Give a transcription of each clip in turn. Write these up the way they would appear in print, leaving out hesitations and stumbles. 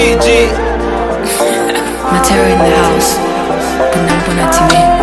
TG. Matera in the house. Bunambuna TV.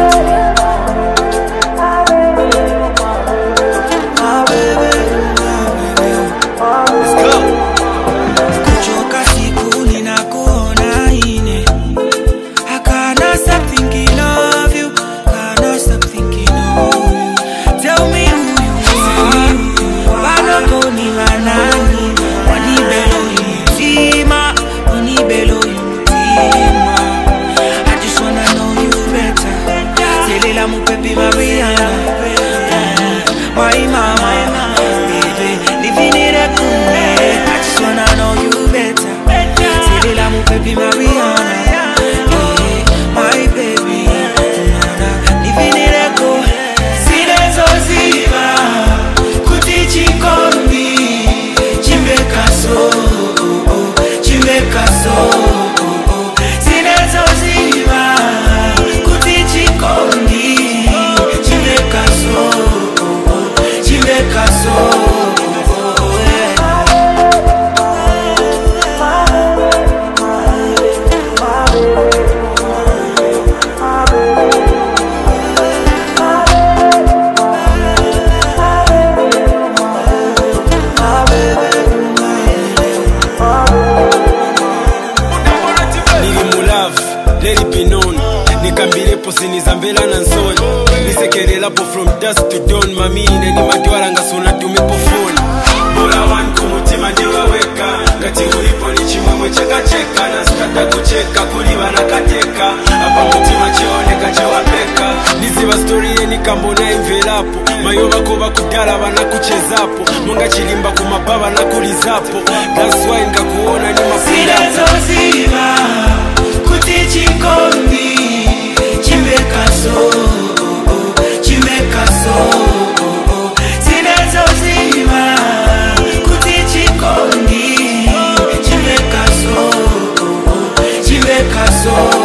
Baby Mariana, my mama, baby, living it up to me. I just wanna know you better. Say la mu baby Mariana, my baby, living it up to me. Si dezo ziva, kutichi kombi, chimbeka so, chimbeka so. Si dezo ziva, kutichi kombi. Let it be known. Nikambilepo sinizambela na nsoni. Nisekerelapo from dusk to dawn. Mami neni madwara ngasona tumepo phone. Bola wan kumutima ndiwa weka. Ngati ulipo ni chimwemwe cheka cheka. Na skata kucheka kuliwa na kateka. Hapa mutima chioneka chewapeka. Niziva story yeni kambo na envelapo. Mayoba koba kudala wana kuchezapo. Munga chilimba kumababa na kulizapo. That's why nkakuona ni mafilapo. Kutichi kombi, chimbeka so, chimbeka so. Sinezo zima, kutichi kombi, chimbeka so, chimbeka so.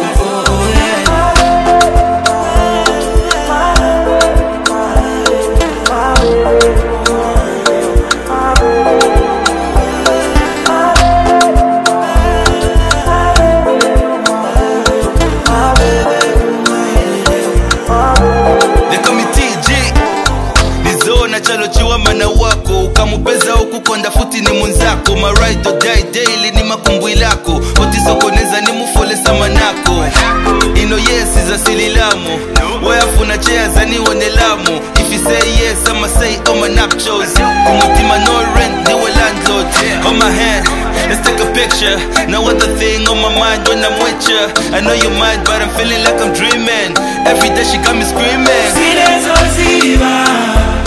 Chalo chiwa mana wako ukamupeza ukukonda futi ni munzako. My right to die daily ni makumbwi lako. Otisokoneza ni mufolesa manako. Ino yes is a silly lamo. Wayafuna chea zani wonelamo. If you say yes I'ma say oh my napchos. Kumutima no rent ni we landlord. On my hand let's take a picture. No other thing on my mind when I'm with ya. I know you're mad but I'm feeling like I'm dreaming. Every day she got me screaming. Sinezo ziva,